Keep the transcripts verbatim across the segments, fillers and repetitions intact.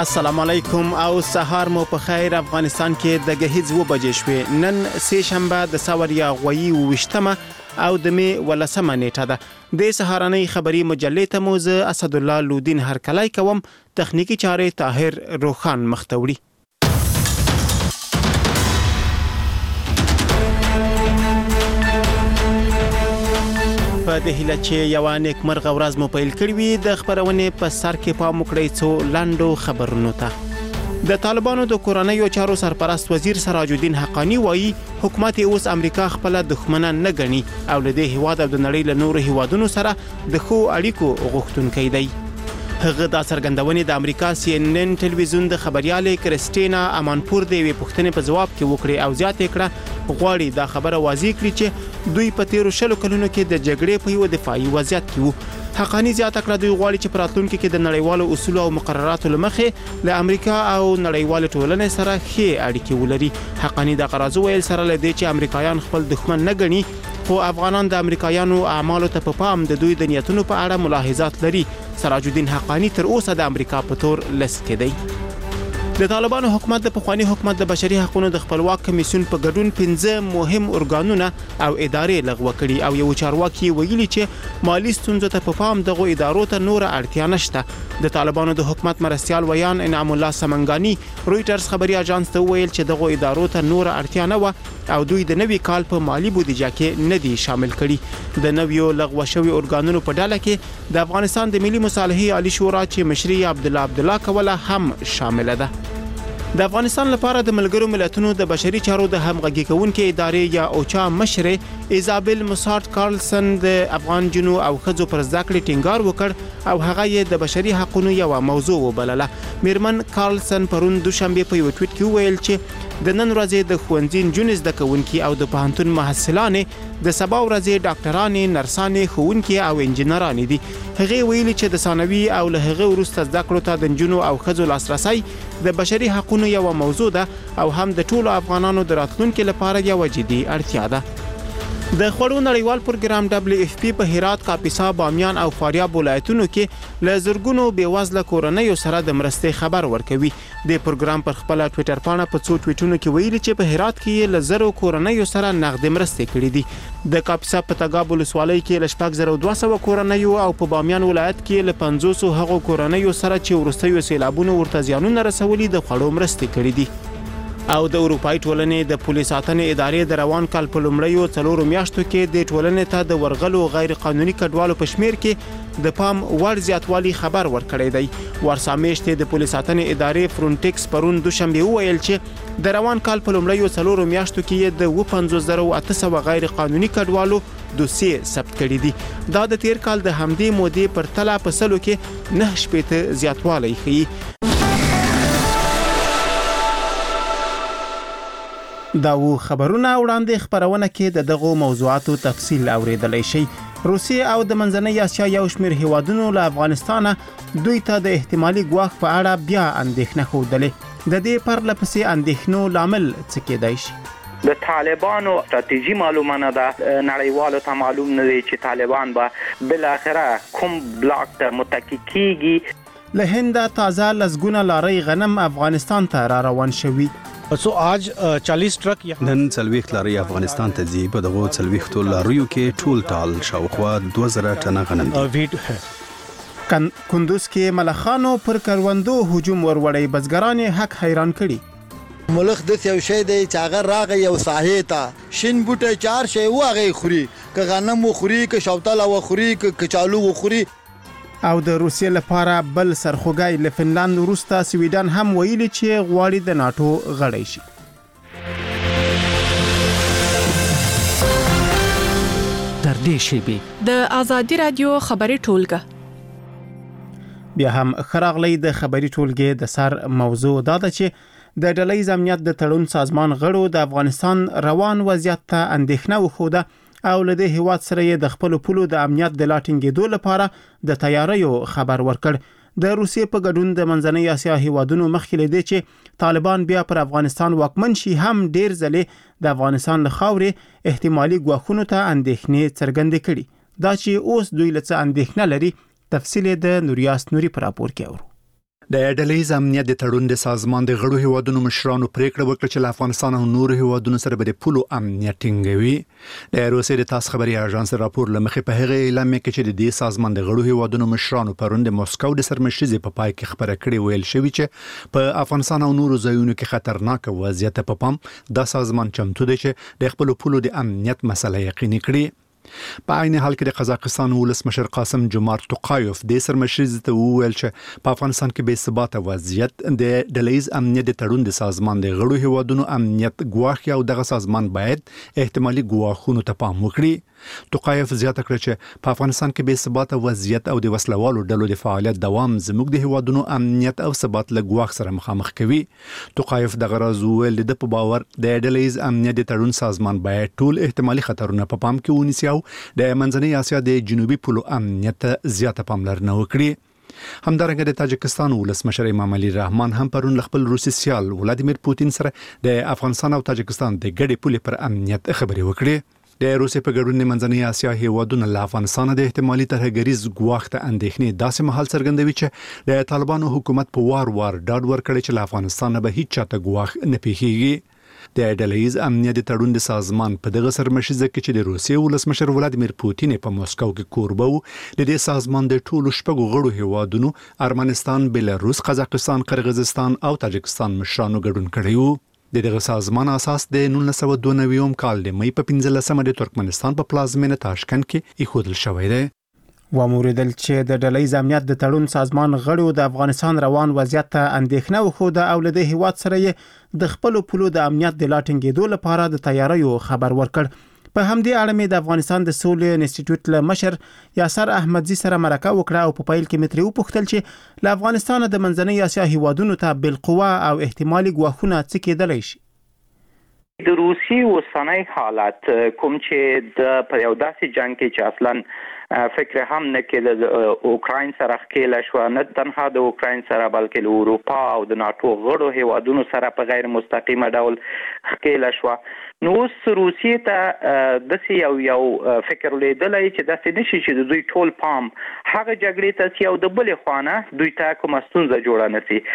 السلام علیکم او سهار مو په خیر. افغانستان کې د گهیز و بجې شوې. نن سه شنبه د سوریا غوي وشتمه او د می ولسمه نیټه ده. د سهارنۍ خبری مجلې ته مو زه اسد الله لودین هرکلای کوم. تخنیکی چارې طاهر روخان مختوړي. په د هیله چې یو نیکمرغه ورځ مو پیل کړی وي. د خبرونې په سر کې پام وکړئ څو لاندو خبرونو ته. د طالبانو د کورنیو چارو سرپرست وزیر سراج الدین حقانی وایي حکومت اوس امریکا خپل دښمنه نه ګڼي او له دې هیواد او د نړۍ له نورو هیوادونو سره د ښو اړیکو غوښتونکی دی. هغه دا څرګندونې د امریکا سی ان ان ټلویزیون د خبريالې کریسټینا امانپور د وی پوښتنې په جواب کې وکړي او زیاته کړه غواړي دا خبره واضح کړي چې دوی په تیرو شلو کلونو کې د جګړې په یو دفاعي وضعیت کې وو. حقانی زیاته کړه دوی غواړي چې پراتونکو کې د نړیوالو اصول او مقرراتو لمخې له امریکا او نړیوال ټولنې سره ښې اړیکې ولري. حقانی د قرازو ویل سره لدی چې امریکایان خپل دښمن نه ګڼي خو افغانان د امریکایانو اعمالو ته په پام د دوی د نیتونو په اړه ملاحظات لري. سراج الدین حقانی تر اوسه د امریکا په تور لست کې دی. د طالبانو حکومت د پخوانی حکومت د بشري حقوقو د خپلواک کمیسیون په ګډون پنځه مهم ارګانونه او ادارې لغوه کړي او یو چارواکي ویلي چې مالی ستونزو ته په پام دغه ادارو ته نور اړتیا نشته. د طالبانو د حکومت مرستيال ویان انعام الله سمنګانی رويټرز خبري اژانس ته ویل چې دغه ادارو ته نور اړتیا نه و او دوی د نوي کال په مالی بودیجه کې نه دي شامل کړي. د نویو لغوه شوی ارګانونو په ډله کې د افغانستان د ملي مصالحې عالی شورا چې مشري عبد الله عبد الله کوله هم شامل ده. د افغانستان لپاره د ملګرو ملتونو د بشري چارو د همغږي کوونکې ادارې یا اوچا مشر ایزابل موسارت کارلسن د افغان جنو او خځو پر ذکر ټینګار وکړ او هغه یې د بشري حقوقو یو موضوع وبلله. میرمن کارلسن پرون دوشنبه په یو ټویټ کې ویل چې د نن ورځې د خوندین جونز د کوونکی او د پوهنتون محصلانې د سبا ورځې ډاکټرانې نرسانې ښوونکي او انجنیرانې دي. هغه ویلي چې د ثانوي او له هغه وروسته زده کړو ته د جنو او خځو لاسرسي د بشري حقوقو یو موضوع ده او هم د ټولو افغانانو د راتلونکو لپاره یو جدي اړتیا ده. د خوړو نړیوال پروګرام دبليو اف پی په هرات، کاپیسا، بامیان او فاریاب ولایتونو کې له زرګونو بیوزله کورنیو سره د مرستې خبر ورکوي. د پروګرام پر خپل ټوئیټر پاڼه په څو ټویټونو کې ویلي چې په هرات کې له زرو کورنیو سره نغدي مرستې کړې دي. د کاپیسا په تګاب ولسوالۍ کې له شپږ زره دوه سوه کورنیو او په بامیان ولایت کې له پنځوس هغو کورنیو سره چې ورستیو سیلابونو ورته زیانونه رسولي د خوړو مرستې کړې دي. او د اروپای ټولنې د پولیس ساتنې ادارې د روان کال په لومړیو څلورو میاشتو کې د ټولنې ته د ورغلو غیر قانوني کډوالو په شمیر کې د پام وړ زیاتوالی خبر ورکړی دی. ورسامیشت د پولیس ساتنې ادارې فرونټیکس پرون دوشنبه ویل چې د روان کال په لومړیو څلورو میاشتو کې د پنځوس زره اته سوه غیر قانوني کډوالو دوسیې ثبت کړي دي. دا د تیر کال د همدې مودې پر تله په سلو کې نه شپېته زیاتوالی ښیي. دا و خبرونه وړاندې خبرونه کې د دغو موضوعاتو تفصیل اوریدلای شي. روسیه او د منځنۍ اسیا یو شمېر هیوادونو له افغانستانه دوی ته د احتمالي ګواښ په اړه بیا اندېښنه ښودلې. د دې پرله پسې اندېښنو لامل څه کېدای شي؟ د طالبانو استراتیژي معلومه نه ده. نړیوالو ته معلوم نه دی چې طالبان به بل اخره کوم بلاک ته متکی کیږي. له هنده تازه لزګونه لارۍ غنم افغانستان ته را روان شوي. سو آج چالیس ټرک نن څلوېښت لارۍ افغانستان ته ځي. په دغو څلوېښتو لاریو کې ټول ټال شاوخوا دوه زره ټنه غنم دي. کندوز کې ملخانو پر کروندو هجوم وروړی. بزګران حق حیران کړي. ملخ د یو شی دی چې هغه راغی یو ساحې ته شین بوټی چار شی واغې خوري، که غنم وخوري، که شوتله وخوري، که کچالو وخوري. او د روسیې لپاره بل سرخوږی له فنلند وروسته سویډن هم ویلي چې غواړي د ناتو غړی شي. تر دې شیبې د آزادي رادیو خبري ټولګه. بیا هم خراغلی د خبري ټولګې د سر موضوع دا ده چې د ډلهییز امنیت د تړون سازمان غړو د افغانستان روان وضعیت ته اندېښنه وښوده او له دې هیواد سره یې د خپل پولو د امنیت د لاټینګېدو لپاره د تیاریو خبر ورکړ. د روسیې په ګډون د منځنۍ اسیا هیوادونو مخکې لیدي چې طالبان بیا پر افغانستان واکمن شي هم ډیر ځلې د افغانستان له خاورې احتمالي ګواښونو ته اندېښنې څرګندې کړي. دا چې اوس دوی له څه اندېښنه لري تفصیل د نوریاس نوري پر راپور کې اورو. د ډلهیز امنیت د تړون د سازمان د غړو هیوادونو مشرانو پریکړه وکړه چې له افغانستان او نورو هیوادونو سره به د پولو امنیت ټینګوي. د روسیې د تاس خبري اژانس راپور لمخې په هغه اعلان کې چې د دې سازمان د غړو هیوادونو مشرانو پرون د موسکو د سرمشرزي په پای کې خبره کړې ویل شوی چې په افغانستان او نورو ځایونو کې خطرناک وضعیت په پام د سازمان چمتو دی چې د خپل پولو د امنیت مسله یقیني کړي. په عین حال کې د قزاقستان ولسمشر قاسم جومارت توقایف د سرمشرزي ته وویل چې په افغانستان کې بې ثباته وضعیت د ډلهیز امنیت د تړون د سازمان د غړو هیوادونو امنیت ګواښي او دغه سازمان باید احتمالي ګواښونو ته پام وکړي. توقایف زیاته کړه چې په افغانستان کې بې ثباته وضعیت او د وسلوالو ډلو د فعالیت دوام زموږ د هیوادونو امنیت او ثبات له ګواښ سره مخامخ کوي. توقایف دغه راز ویل د په باور د ډلهیز امنیت د تړون سازمان باید ټول احتمالي خطرونه په پام کې ونیسي او د منځنۍ اسیا د جنوبي پولو امنیت زیاته پاملرنه وکړي. همدارنګه د تاجکستان ولسمشر امام علي رحمان هم پرون خپل روسي سیال ولادیمیر پوتین سره د افغانستان او تاجکستان د ګډې پولې پر امنیت خبرې وکړي. د روسیې په ګډون منځنۍ اسیا هیوادونو له افغانستان د احتمالي ترهګریز ګواښ ته اندېښنې داسې مهال څرګندوي چې د طالبانو حکومت په وار وار ډاډ ورکړي چې له افغانستان به هیڅ چاته ګواښ نه پیښیږي. د ډلهیز امنیت د تړون د سازمان په دغه سرمشرزه کې چې د روسیې ولسمشر ولادیمیر پوتین په موسکو کې کوربه و، د دې سازمان د ټولو شپږو غړو هیوادونو ارمنستان، بلاروس، قزاقستان، قرغیزستان او تاجکستان مشرانو ګډون کړی و. د دغه سازمان اساس د نولس سوه دوه نوي کال د مې په پنځلسمه د ترکمنستان په پلازمینه تاشکند کې ایښودل شوی دی. وموریدل چې د ډلهیز امنیت د تړون سازمان غړو د افغانستان روان وضعیت ته اندېښنه وښوده او له دې هیواد سره یې د خپل پولو د امنیت د لا ټینګېدو لپاره د تیاریو خبر ورکړ. په همدې اړه مې د افغانستان د سولې انسټیټیوټ له مشر یاسر احمدزي سره مرکه وکړه او په پایل کې مې ترې وپوښتل چې له افغانستان د منځنۍ اسیا هیوادونو ته بالقوه او احتمالي ګواښونه څه کېدلی شي. د روسي اوسنۍ حالت کوم چې د په یو داسې جنگ کې چې اصلا فکر هم نه کېده د اوکراین سره ښکېله شوه، نه تنها د اوکراین سره بلکې له اروپا او د ناټو غړو هیوادونو سره په غیر مستقیمه ډول ښکېله شوه. نو اوس روسیې ته داسې یو یو فکر لیدلی چې داسې نشي چې د دوی ټول پام هغه جګړې ته سي او د بلې خوانه دوی ته کومه ستونزه جوړه نه سي.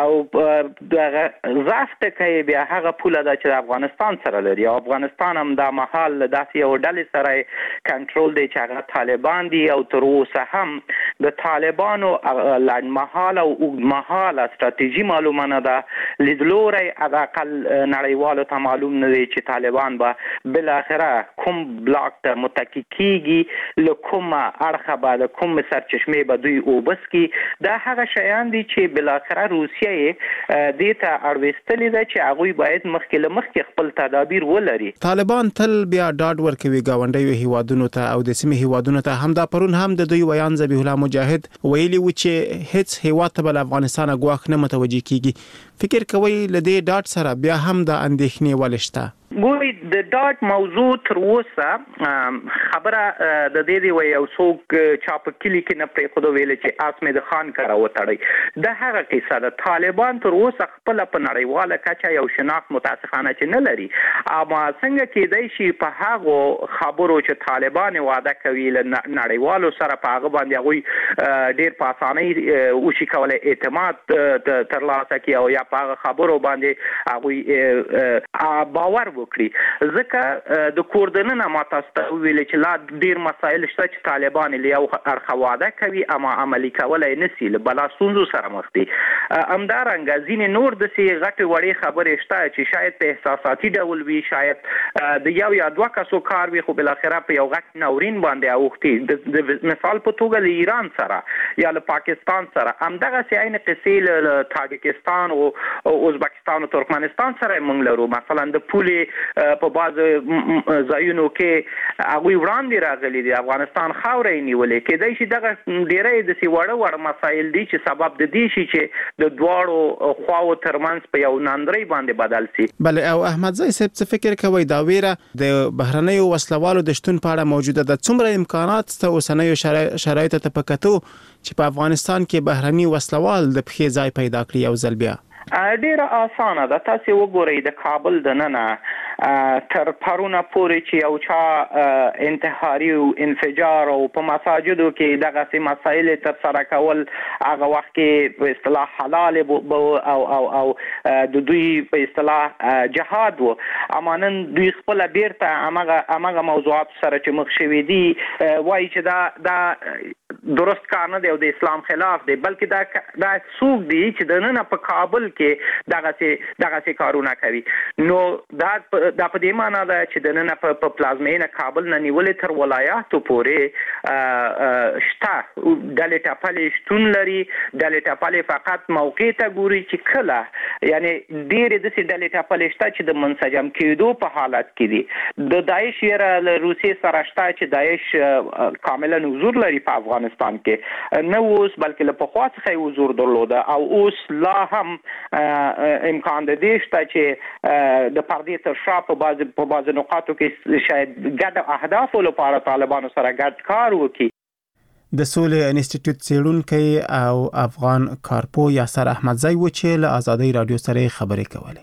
او دغه ضعف ټکی بیا هغه پوله ده چې د افغانستان سره لري او افغانستان هم دا مهال داسې یو ډلې سره کنټرول دی چې هغه طالبان دي او تر اوسه هم د طالبانو لنډمهاله او اوږدمهاله ستراتیژي معلومه نه ده. لیدلوری حداقل نړیوالو ته معلوم نه دی چې طالبان به بل اخره کوم بلاک ته متکی کیږي، له کومه اړخه به د کوم سرچشمې به دوی اوبس کی. دا هغه شیان دي چې بل اخره روسیه دې ته اړوستلې ده چې هغه باید مخکې له مخکې خپل تدابیر ولري. طالبان تل بیا ډاډ ورکوي ګاونډیو هیوادونو ته او د سیمې هیوادونو ته. هم دا پرون هم د دوی ویان ذبیح الله مجاهد ویلي و چې هیڅ هیواد ته بل افغانستان ګواښ نه متوجي کیږي. فکر کوي لدې ډاډ سره بیا هم د اندېښنې ولشته؟ ګوري د ډاټ موضوع تر اوسه خبره د دې دی وي او څوک چا په کلی کې نه پرې خو ویل چې اسمه د خان کرا وتړي. د هغه کیسه د طالبان تر اوسه خپل په نړیواله کچه یو شناخت متاسفانه چې نه لري. اما څنګه کېدای شي په هغه خبرو چې طالبان وعده کوي له نړیوالو سره په هغه باندې هغه ډیر په اسانۍ وشي کولای اعتماد ترلاسه کړي او یا په هغه خبرو باندې هغه باور وکړي. ځکه د کوردننه ما تاسو ته ویل چې لا ډیر مسایل شته چې طالبان له یو اړخه وعده کوي اما عملي کولای نشي، له بلا ستونزو سره مخ دي. همدارنګه ځینې نور د سي غټ وړي خبرې شته چې شاید په احساساتي ډول وي، شاید د یو یا دوه کسو کار وي، خو بل اخره په یو غټ ناورین باندې اوختي. د مثال په توګه له ایران سره یا له پاکستان سره همدغه سي عین قصې له تاجکستان او ازبکستان او ترکمنستان سره موږ لرو. مثلا د پولې په باز ځایونو کې هغه وړاندې راغلي دي، افغانستان خاورې نیولې. کېدای شي دغه ډېرې د سی وړ وړ مسایل دي چې سبب د دې شي چې د دواړو خواو ترمنځ په یو ناندري باندې بدل شي. بل او احمد زئی صاحب څه فکر کوي دا ویره د بهرنیو وسلوالو د شتون په اړه موجوده ده؟ څومره امکانات ته اوسنیو شرایطو ته پکتو چې په افغانستان کې بهرني وسلوال د پخې ځای پیدا کړی او ځل بیا؟ ډیره اسانه ده. تاسو وګورئ د کابل د ننه تر پرونه پورې چې یو چا انتحاري او انفجار او په مساجدو کې دغه سي مسایل تر سره کول هغه وخت کې په اصطلاح حلال او او او د دوی په اصطلاح جهاد وو. امانن دوی خپل بیرته هغه هغه موضوعات سره چې مخ شوي دي وایي چې دا دا درست کار نه دی او د اسلام خلاف دی، بلکې دا دا څوک دی چې د نن په کابل کې دغه سي دغه سي کارونه کوي. نو دا دا په دې معنی ده چې د نن په پلازمینه کابل نه نیولې تر ولایاتو پورې شته ډلې ټاپلې شتون لري. ډلې ټاپلې فقط موقع ته ګوري چې کله یعنی ډېرې داسې ډلې ټاپلې شته چې د منسجم کېدو په حالت کې دي. د داعش یره له روسیې سره شته چې داعش کاملا حضور لري په افغانستان کې، نه اوس بلکې له پخوا څخه حضور درلوده او اوس لا هم امکان د دې شته چې د پردې تر شا په بعض په بعض نقاطو کې شاید ګډ اهدافو لپاره طالبانو سره ګډ کار وکړي. د سولې انسټیټیوټ څېړونکی او افغان کارپو یاسر احمدزی و چې له آزادۍ رادیو سره خبرې کولې.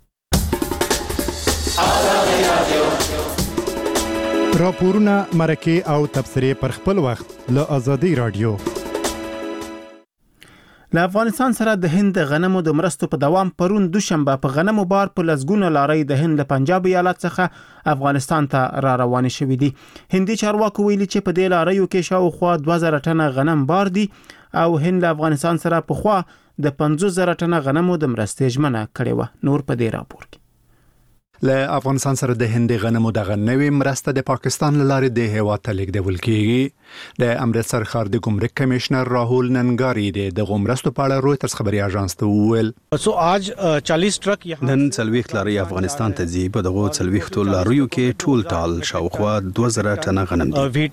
راپورونه، مرکې او تبصرې پر خپل وخت له آزادۍ رادیو. له افغانستان سره د هند غنمو د مرستو په دوام پرون دوشنبه په غنمو بار په لسګونه لارۍ د هند له پنجاب ایالت څخه افغانستان ته را روان شوې دي. هندي چارواکو ویلي چې په دې لارۍ کې شاوخوا دوه زره ټنه غنم بار دي او هند له افغانستان سره په خوا د پنځوس زره ټنه غنمو د مرستې ژمنه کړې و. نور په دې راپور کې له افغانستان سره د هند غنمو دغه نوې مرسته د پاکستان لارې د هیواد ته لیږدول کیږي. د امرتسر ښار د ګمرک کمشنر راهول ننګاری د مرستو په اړه رويټرز خبري اژانس ته وویل سو آج چالیس ټرک نن څلويخت لاري افغانستان ته ځي. په دغه څلويختو لاریو کې ټول ټال شاوخوا دوه زره ټنه غنم دي.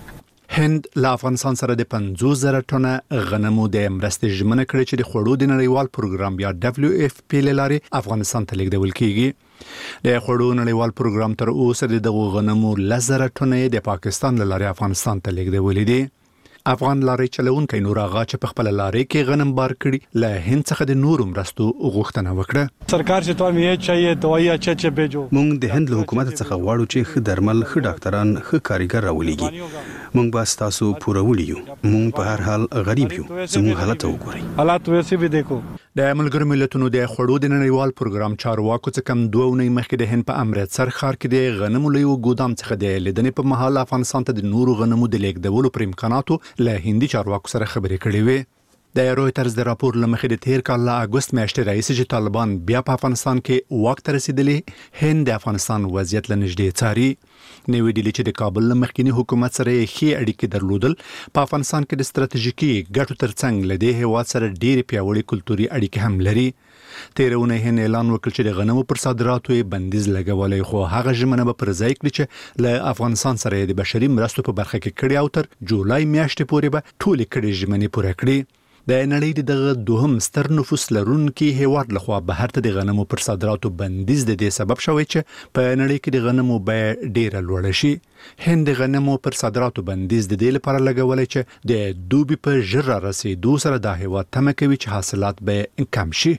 هند له افغانستان سره د پنځوس زره ټنه غنمو د مرستې ژمنه کړې چې د خوړو د نړیوال پروګرام یا دبليو اف پی لاري افغانستان ته لیږدول کیږي. د خوړو نړیوال پروګرام تر اوسه د دغو غنمو لزره ټنه د پاکستان لاري افغانستان ته لیږدول دي. افغان لاري چلونکي نور آغا چې په خپل لاري کې غنم بار کړي له هند څخه د نورو مرستو غوښتنه وکړه. سرکار چې ته یې چاهیه دوايي اچھا اچھا بهجو. مونږ د هند له حکومت څخه غواړو چې ښه درمل، ښه ډاکټران، ښه کاریګر راولېږي. مونږ به تاسو پوره ولیو. مونږ په هر حال غریب یو. زموږ حالت وګورئ. حالات ویسې به دیکھو. د ملګرو ملتونو د خوړو د نړیوال پروګرام چارواکو څخه کم دوه ونې مخکې د هند په امرتسر ښار کې د غنمو له یو ګودام څخه د لیدنې په مهال افغانستان ته د نورو غنمو د لیږدولو پر امکاناتو له هندي چارواکو سره خبرې کړې وې. د رويټرز د راپور لمخې د تیر کال له اگست میاشتې راهیسې چې طالبان بیا په افغانستان کې واک ته رسیدلي، هند د افغانستان وضعیت له نږدې څاري. نوې ډیلي چې د کابل له مخکینی حکومت سره یې ښې اړیکې درلودل، په افغانستان کې د ستراتیژیکي ګټو ترڅنګ له دې هیواد سره ډېرې پیاوړې کلتوري اړیکې هم لري. تیرونه هند اعلان وکړ چې د غنمو پر صادراتو یې بندیز لګولای، خو هغه ژمنه به پر ځای کړي چې له افغانستان سره د بشري مرستو په برخه کې کړي او تر جولای میاشتې پورې به ټولې کړي ژمنې پوره کړي. د نړۍ دغه دوهم ستر نفوس لرونکي هیواد لخوا بهر ته د غنمو پر صادراتو بندیز د دې سبب شوی چې په نړۍ کې د غنمو بیه ډیره لوړه شي. هند د غنمو پر صادراتو بندیز د دې لپاره لګولای چې د دوبي په ژر را رسیدو سره د هیواد تمه کوي چې حاصلات به کم شي.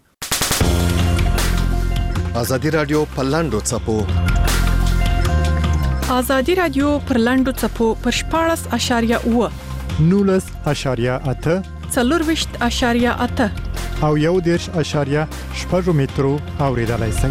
آزادی رادیو پر لاندو چپو آزادی رادیو پر لاندو چپو پر شپاړس اشاریه اوه نولس اشاریه اته څلورویشت اشاریه اته او یو دیرش اشاریه شپږ مترو اوریدلای شئ.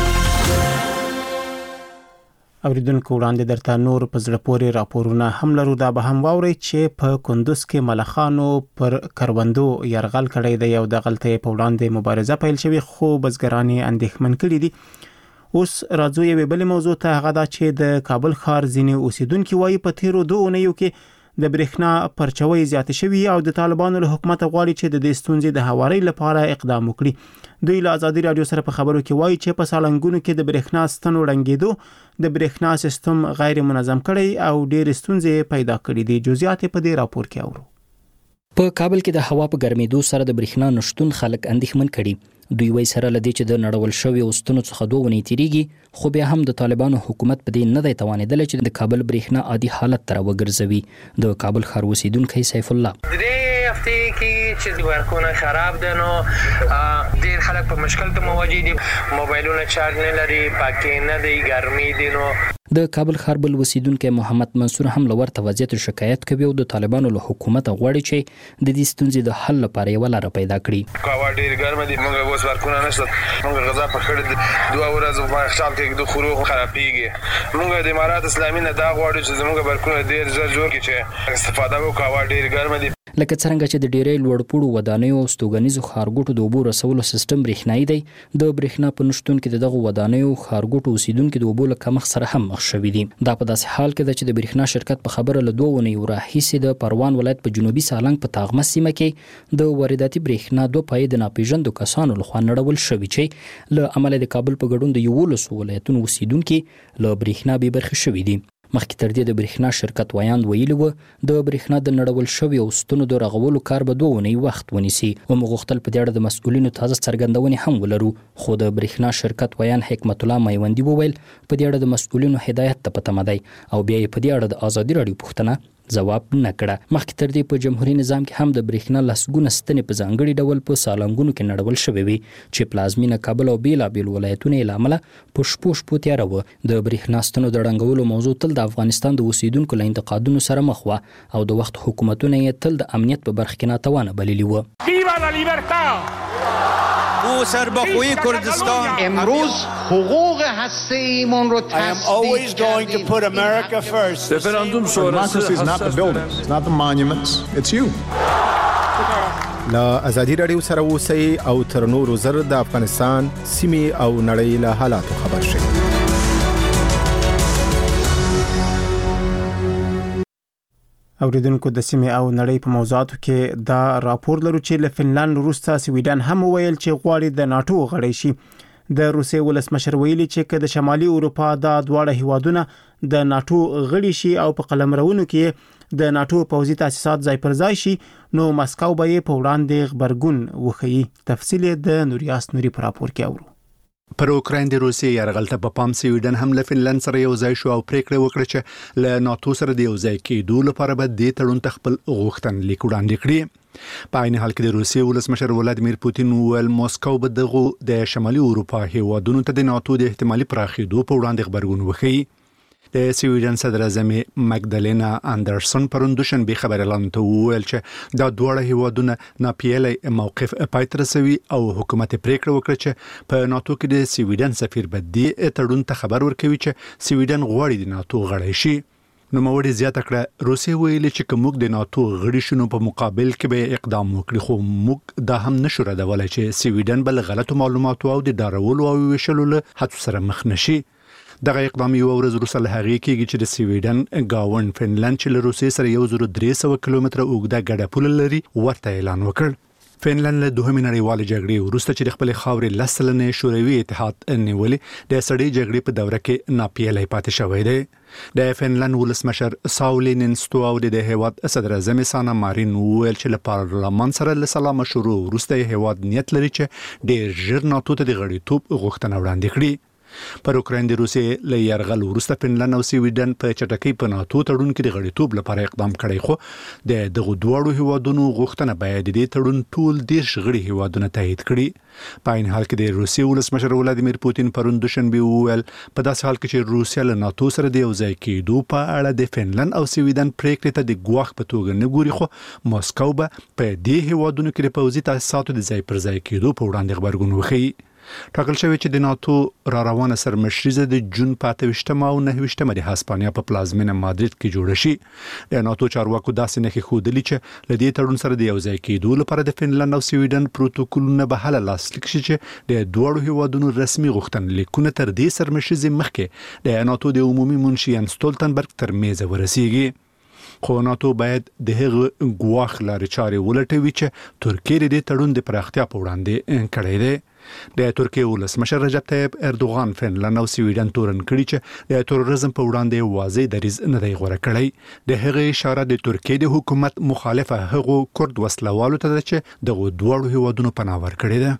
اوریدونکو وړاندې درته نور په زړه پورې راپورونه هم لرو. دا به هم واورئ چې په کندوز کې ملخانو پر کروندو یرغل کړی دی. یو د غلطۍ په وړاندې مبارزه پیل شوې خو بزګران یې اندېښمن کړي دي. اوس راځو یوې بلې موضوع ته، هغه دا چې د کابل ښار ځینې اوسیدونکي وایي په تیرو دوه اونیو کې د برېښنا پرچوي زیات شوي او د طالبانو له حکومت غواړي چې د دې ستونزې د هواري لپاره اقدام وکړي. دوی له آزادي رادیو سره په خبرو کې وایي چې په سالنګونو کې د برېښنا ستنو ړنګېدو د برېښنا سیستم غیر منظم کړي او ډېر ستونزې پیدا کړي دي. جزئیات په دې راپور کې اورو. په کابل کې د هوا په ګرمېدو سره د برېښنا نشټون خلک اندېښمن کړي. دوی وایي سره لدی چې د نړول شوی اوستنو څخه دوه ونې تیریږي، خو بیا هم د طالبانو حکومت په دې نه دی توانېدلی چې د کابل برېښنا عادي حالت ته راوګرځوي. د کابل ښار اوسیدونکی سیف الله درې هفته کې چې ورکونه خراب دي نو ډیر خلک په مشکل ته مواجه دي، موبایلونه چارج نه لري، پاکې نه دی، ګرمي دي. نو د کابل ښار بل اوسیدونکو محمد منصور هم له ورته وضعیت شکایت کوي او د طالبانو له حکومت غواړي چې د دې ستونزې د حل لپاره یو لار پیدا کړي. کاوه ډیر ګرم دي، موږ اوس ورکونه نشته، موږ غذا په خړې دوه ورځې په خپل کې د خورو خرابېږي. موږ د امارات اسلامي نه دا غواړو چې زموږ ورکونه ډیر زر جوړ کړي چې استفاده وکړو. کاوه ډیر ګرم دي. لکه څنګه چې د ډیرې لوړپوړو ودانیو او ستوګنیزو ښارګوټو د اوبو رسولو سیستم برېښنایي دی، د برېښنا په نشتون کې دغه ودانیو ښارګوټو اوسیدونکو د اوبو له کمښت سره هم مخ شوي دي. دا په داسې حال کې ده چې د برېښنا شرکت په خبره له دوه اونیو راهیسې د پروان ولایت په جنوبي سالنګ په تاغمه سیمه کې د وارداتي برېښنا دوه پایې د ناپېژندو کسانو لخوا نړول شوي چې له امله د کابل په ګډون د یولسو ولایتونو اوسیدونکو له برېښنا بې برخې شوي دي. مخکې تر دې د برېښنا شرکت ویاند ویلي و د برېښنا د نړول شوي او ستنو د رغولو کار به دوه اونۍ وخت ونیسي. وموږ غوښتل په دې اړه د مسؤلینو تازه څرګندونې هم ولرو، خو د برېښنا شرکت ویاند حکمت الله میوندي وویل په دې اړه د مسؤلینو هدایت ته په تمه دی او بیا یې په دې اړه د ازادي راډیو پوښتنه ځواب نه کړه. مخکې تر دې په جمهوریت نظام کې هم د برېښنا لسګونه ستنې په ځانګړي ډول په سالنګونو کې نړول شوې وي چې پلازمینه کابل او بیلابیل ولایتونه یې له امله په شپو شپو تیاره وه. د برېښنا ستنو د ړنګولو موضوع تل د افغانستان د اوسیدونکو له انتقادونو سره مخ وه او د وخت حکومتونه یې تل د امنیت په برخه کې ناتوانه بللي وه. ویوا لا لیبرتا او سربخوی کردستان امروز حقوق هسته‌ایمون رو تصدیق کردیم. رفراندوم شورای not the buildings, it's not the monuments, it's you. لا ازادي راډیو سره اوسئ او تر نورو زر د افغانستان سیمې او نړۍ له حالاتو خبر شئ. اوریدونکو د سیمې او نړۍ په موضوعاتو کې دا راپور لرو چې له فنلند وروسته سویډن هم ویل چې غواړي د ناتو غړی شي. د روسیې ولسمشر ویلي چې که د شمالي اروپا د دواړه هیوادونه د ناتو غړي شي او په قلمرونو کې د ناتو پوځي تاسیسات ځای پر ځای شي نو مسکو به یې په وړاندې غبرګون وښيي. تفصیل د نوریاس نوري په راپور کې اورو. پر اوکراین د روسیې یرغل ته په پام سویډن هم له فنلند سره یو ځای شو او پریکړه وکړه چې له ناتو سره د یو ځای کېدو لپاره به د تړون خپل غوښتنلیک وړاندې کړي. په عین حال کې د روسیې ولسمشر ولادیمیر پوتین ویل موسکو به دغه د شمالي اروپا هیوادونو ته د ناتو د احتمالي پراخېدو په وړاندې خبرګون وښيي. د سویډن صدر اعظم مګدلینا اندرسن پروندوشن به خبر اعلان ته ویل چې دا دوه هیوادونه ناپیلي موقف پای ته رسوي او حکومت پریکړه وکړه چې په ناتو کې د سویډن سفیر به د تړون ته خبر ورکوي چې سویډن غواړي د ناتو غړی شي. نو موږ زیاته کړه روسیې ویلي چې کوم د ناتو غړي شنو په مقابل کې به اقدام وکړي، خو موږ دا هم نشو ردولای چې سویډن بل غلطو معلوماتو او د ډارولو او ویشلو له هڅو سره مخ نشي. دغه اقدام یو ورځ وروسته له هغې کېږي چې د سویډن گاوند فنلند چې له روسیې سره یو زر درې سوه کیلومتره اوږده ګډه پوله لري ورته اعلان وکړ. فنلند له دوهمې نړیوالې جګړې وروسته چې د خپلې خاورې لس سلنې شوروي اتحاد نیولې د سړې جګړې په دوره کې ناپیلی پاتې شوی دی. د فنلند ولسمشر ساولی نینستو او د هیواد صدر اعظم سانا مارین ویل چې له پارلمان سره له سلا مشورو وروسته هیواد نیت لري چې ډېر ژر ناتو ته د غړیتوب غوښتنه وړاندې کړي. پر اوکراین د روسیې له یرغل وروسته فنلند او سویډن په چټکۍ په ناتو تړون کې د غړیتوب لپاره اقدام کړی، خو د دغه دواړو هیوادونو غوښتنه باید د تړون ټول دیرش غړي هیوادونه تایید کړي. په عین حال کې د روسیې ولسمشر ولادیمیر پوتین پرون دوشنبه وویل په داسې حال کې چې روسیا له ناتو سره د یو ځای کېدو په اړه د فنلند او سویډن پریکړې ته د ګواښ په توګه نه ګوري، خو موسکو به په دې هیوادونو کې د پوځي تاسیساتو د ځای پر ځای کېدو په وړاندې غبرګون وښيي. ټاکل شوی چې د ناتو را روانه سرمشریزه د جون په اته ویشتمه او نهه ویشتمه د هسپانیا په پلازمینه مادرید کې جوړه شي. د ناتو چارواکو داسې نښې ښودلي چې له دې تړون سره د یو ځای کېدو لپاره د فنلند او سویډن پروتوکولونه به هله لاسلیک شي چې د دواړو هیوادونو رسمي غوښتنلیکونه تر دې سرمشریزې مخکې د ناتو د عمومي منشي یانس ستولتنبرګ تر میزه ورسیږي. خو ناتو باید د هغه ګواښ لارې چارې ولټوي چې ترکیه د تړون د پراختیا په وړاندې کړی دی. د ترکیه ولسمشر رجب طیب اردوغان فنلند او سویډن تورن کړي چې د تروریزم په وړاندې واضح دریځ نه دی غوره کړی. د هغه اشاره د ترکیه د حکومت مخالفه هغو کرد وسلوالو ته ده چې دغه دواړو هیوادونو پناه ورکړې ده.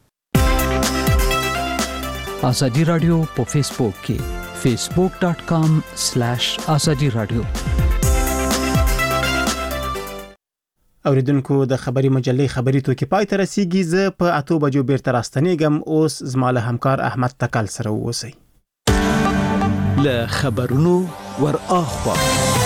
ازادي رادیو په فیسبوک کې فیسبوک ډاٹ کام سلیش ازادي رادیو. اوریدونکو د خبري مجلې خبري توکي پای ته رسیدي. زه په اتو بجو بیرته راستنېږم. اوس زما له همکار احمد تکل سره اوسئ. له خبرونو ور اخوا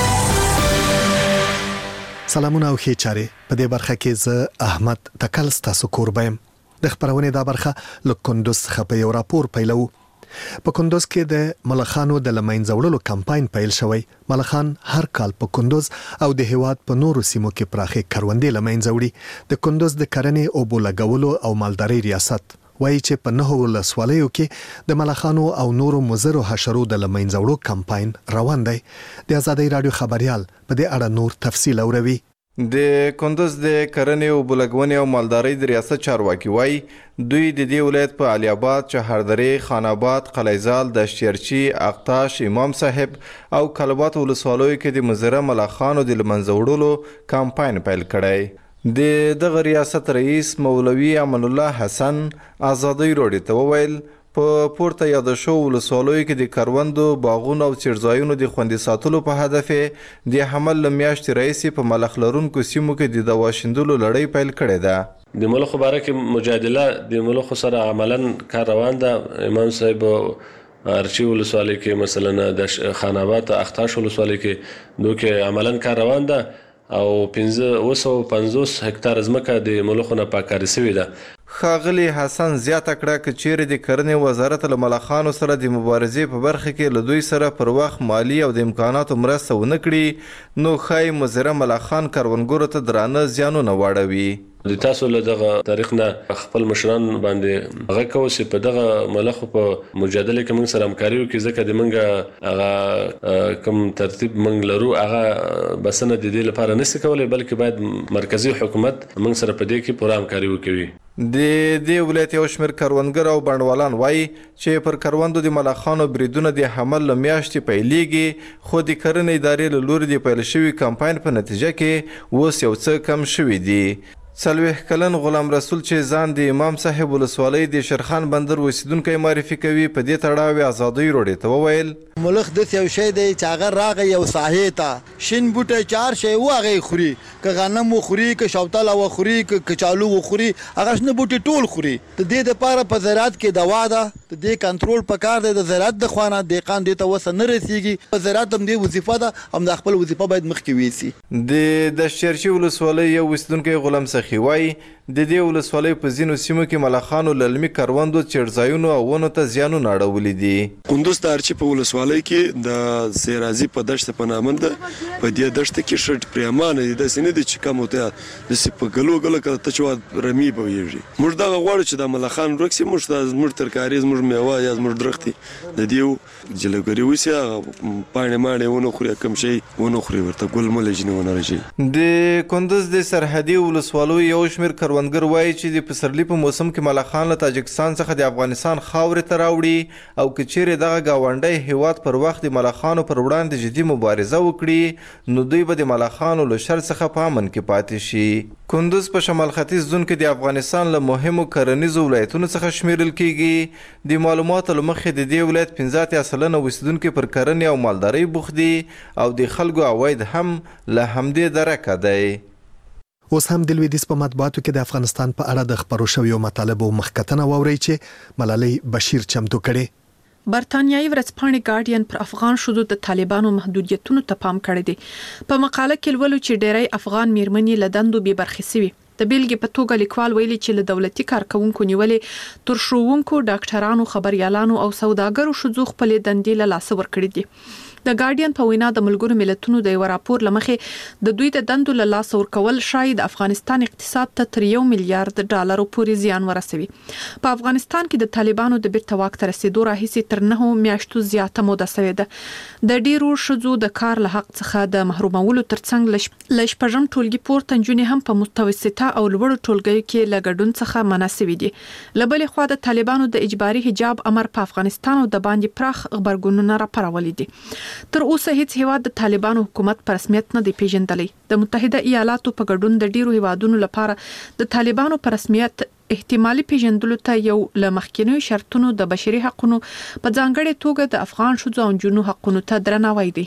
سلامونه او ښې چارې. په دې برخه کې زه احمد تکل ستاسو کوربایم. د خبرونې دا برخه له کندوز څخه په یو راپور پیلو. په کندوز کې د ملخانو د لمنځه وړلو کمپاین پیل شوی. ملخان هر کال په کندوز او د هیواد په نورو سیمو کې پراخه کروندې لمنځه وړي. د کندوز د کرنې او بولګولو او مالدارۍ ریاست وایي چې په نهو ولسوالیو کې د ملخانو او نورو مضرو حشرو د لمنځه وړلو کمپاین روان دی. د آزادۍ رادیو خبريال په دې اړه نور تفصیل اوروي. د کندوز د کرنې او بولګونې او مالدارۍ د ریاست چارواکي وایي دوی د دې ولایت په علي آباد، چهاردرې، خان آباد، قلیزال، دشتیرچی، اقتاش، امام صاحب او کلبات ولسوالیو کې د مضره ملخانو د لمنځه وړلو کمپاین پیل کړی. د دغه ریاست رئیس مولوي امان الله حسن آزادۍ رادیو ته وویل په پورته یاد شو ولسوالیو کې د کروندو، باغونو او څړځایونو د خوندي ساتلو په هدف د حمل لمیاشتې رئیس په ملخ لرونکو سیمو کې د دوا شیندلو لړۍ پیل کړې ده. د ملخ باره کې مجادله د ملخ سره عملاً کار روان ده. امام صاحب ارچی ولسوالۍ کې مثلا د خان آباد اختاش ولسوالۍ کې دوی کې عملاً کار روان ده او پنځه وسو پنځوس هکتار ځمکه د ملخونو پاکاري شوې ده. ښاغلي حسن زیاته کړه چې چیرې د کرنې وزارت له ملخانو سره د مبارزې په برخه کې له دوی سره پر وخت مالی او د امکاناتو مرسته ونه کړي نو ښایي مضره ملخان کروندګرو ته درانه زیانونه واړوي. د تاسو له دغه تاریخ نه خپل مشران باندې هغه کوي چې په دغه ملخ په مجادله کې موږ سره همکاري وکړي ځکه د موږ هغه کوم ترتیب موږ لرو هغه بسنه د دې لپاره نشي کولای بلکې باید مرکزی حکومت موږ سره په دې کې پوره همکاري وکړي. د دې ولایت یو شمېر کروندګر او بڼوالان وایي چې پر کروندو د ملخانو بریدونه د حمل له میاشتې پیلېږي خو د کرنې ادارې له لوري د پیل شوي کمپاین په نتیجه کې اوس یو څه کم شوي دي. څلوېښت کلن غلام رسول چې ځان د امام صاحب ولسوالۍ د شیرخان بندر اوسیدونکی معرفي کوي په دې تړاو آزادۍ رادیو ته وویل ملخ داسې یو شی دی چې هغه راغی یو ساحې ته شین بوټی چار شی و هغه خوري که غنم وخوري که شوتله وخوري که کچالو وخوري هغه شنه بوټي ټول خوري. د دې دپاره په زراعت کې دوا ده د دې کنټرول پکار دی د زراعت د خوا نه دهقان دې ته وسه نه رسیږي. په زراعت هم دې وظیفه ده هم د خپل وظیفه باید مخکې ویسي. د دشتیرچي ولسوالۍ یو اوسیدونکی غلام سخي وایي د دې ولسوالۍ په ځینو سیمو کې ملخانو له علمي کروندو څړځایونو او ونو ته زیانونه اړولي دي. کندوز د ارچي په ولسوالۍ کې د سیرازي په دشت په نامه ده په دې دشت کې شټ پریمانه دي داسې نه دي چې کوم ته د سپ ګلو ګلو کله ته چې رمی به ویږي. موږ دا غواړو چې د ملخان رکسي موږ د موږ ترکاري موږ میوه یا موږ درختي د دې جلګری وسی پاڼې ماڼې ونه خوري کم شي ونه خوري ورته ګل ملجنه ونه راشي. د کندوز د سرحدي ولسوالۍ یو شمېر کروندګر وایي چې د پسرلي په موسم کې ملخان له تاجکستان څخه د افغانستان خاورې ته راوړي او که چیرې دغه ګاونډی هیواد پر وخت د ملخانو پر وړاندې جدي مبارزه وکړي نو دوی به د ملخانو له شر څخه په امن کې پاتې شي. کندوز په شمال ختیځ زون کې د افغانستان له مهمو کرنیزو ولایتونو څخه شمیرل کیږي. د معلوماتو له مخې د دې ولایت پنځه اتیا سلنه اوسیدونکي پر کرنې او مالدارۍ بوخت دي او د خلکو عواید هم له همدې درکه دی. اوس هم د لویدیځ په مطبوعاتو کې د افغانستان په اړه د خبرو شویو مطالبو مخکتنه واورئ چې ملالۍ بشیر چمتو کړي. برتانیایي ورځپاڼې ګارډین پر افغان شذو د طالبانو محدودیتونو ته پام کړی دی. په مقاله کې لولو چې ډېری افغان میرمنې له دندو بې برخې سوي. د بیلګې په توګه لیکوال ویلي چې له دولتي کارکونکو نیولې تر ښوونکو، ډاکټرانو، خبريالانو او سوداګرو شذو خپلې دندې له لاسه ورکړې دي. د ګارډین په وینا د ملګرو ملتونو د یو راپور لمخې د دوی د دندو له لاسه ورکول شاید د افغانستان اقتصاد ته تر یو میلیارډ ډالرو پورې زیان ورسوي. په افغانستان کې د طالبانو د بیرته واک ته رسیدو راهیسې تر نهو میاشتو زیاته موده شوې ده. د ډیرو شذو د کار له حق څخه د محرومولو ترڅنګ ل شپږم ټولګي پورته نجونې هم په متوسطه او لوړو ټولګیو کې له ګډون څخه منع شوي دي. له بلې خوا د طالبانو د اجباري حجاب امر په افغانستان او د باندې پراخ خبرګونونه راپارولي دي. تر اوسه هیڅ هیواد د طالبانو حکومت په رسمیت نه دی پیژندلی. د متحده ایالاتو په ګډون د ډیرو هیوادونو لپاره د طالبانو په رسمیت احتمالي پیژندلو ته یو له مخکینیو شرطونو د بشري حقوقو په ځانګړې توګه د افغان ښځو او نجونو حقوقو ته درناوی دی.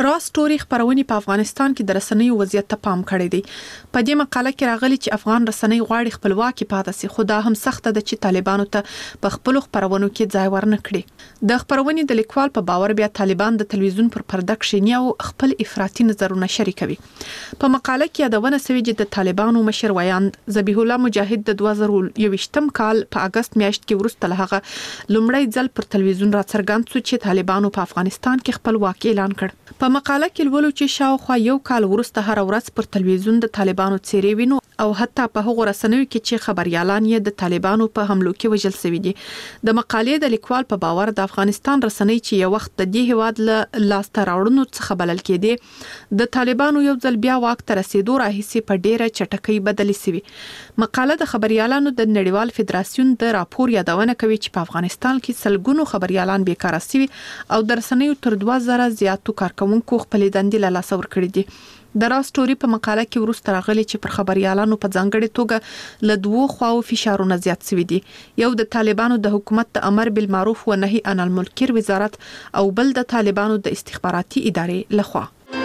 را سټوري خبرونه په افغانستان کې د رسنیو وضعیت ته پام کړی دی. په دې مقاله کې راغلي چې افغان رسنۍ غواړي خپلواکي پاتې شي، خو دا هم سخت ده چې طالبانو ته په خپل خبرونو کې ځای ورنکړي. د خبرونې د لیکوال په باور بیا طالبان د تلویزیون پر پرده کښیني او خپل افراطي نظرونه شریکوي. په مقاله کې یادونه شوې چې د طالبانو مشر ویاند ذبیح الله مجاهد د دوه زره یوویشتم کال په اگست میاشت کې وروسته له هغه لومړی ځل پر تلویزیون راڅرګند شو چې طالبانو په افغانستان کې خپلواکي اعلان کړ. په مقاله کې لولو چې شاوخوا یو کال وروسته هر ورځ پر تلویزیون د طالبانو څیرې وینو او حتی په هغو رسنیو کې چې خبريالان یې د طالبانو په حملو کې وژل شوي دي. د مقالې د لیکوال په باور د افغانستان رسنۍ چې یو وخت د دې هواد له لاسته راوړنو څخه بلل کېدي د طالبانو یو ځل بیا واک ته رسیدو راهیسې په ډیره چټکۍ بدلې شوي. مقاله د خبريالانو د نړیوال فدراسیون د راپور یادونه کوي چې په افغانستان کې سلګونو خبريالان بیکاره شوي او د رسنیو تر دوه زره زیاتو کارکونکو خپل دندې له لاسه ورکړي دي. د را سټوري په مقاله کې وروسته راغلي چې پر خبريالانو په ځانګړي توګه له دوو خواو فشارونه زیات شوي دي. یو د طالبانو د حکومت د امر بالمعروف و نهي عن المنکر وزارت او بل د طالبانو د استخباراتي ادارې لخوا.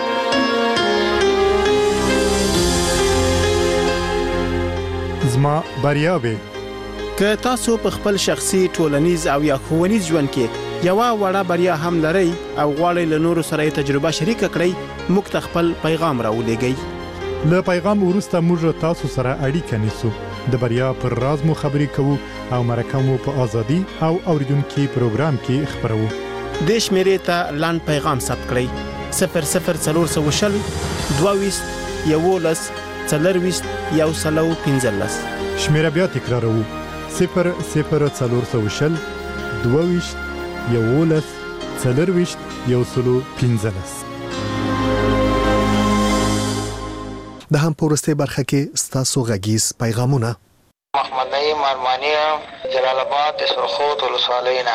زما بریاوي که تاسو په خپل شخصي ټولنیز او یا ښوونیز ژوند کې یو وړه بریا هم لرئ او غواړئ له نورو سره تجربه شریک کړئ، موږ ته خپل پیغام راولېږئ. له پیغام وروسته موږ تاسو سره اړیکه نیسو، د بریا پر راز مو خبرې کوو او مرکه مو په ازادي او اوریدونکو پروګرام کې خبرو. د شمیرې ته لاند پیغام ثبت کړئ: صفر صفر څلور سوه شل دوه ویشت یولس څلرویشت یو سلو پنځلس. شمیره بیا تکراروو: صفر صفر څلور سوه شل دوه ویشت یولس څلرویشت یو سلو پنځلس. د هم پورسته برخه کې ستاسو غږیز پیغامونه. محمد نعیم ارمانی، جلال آباد، سرخوت ولسوالینا.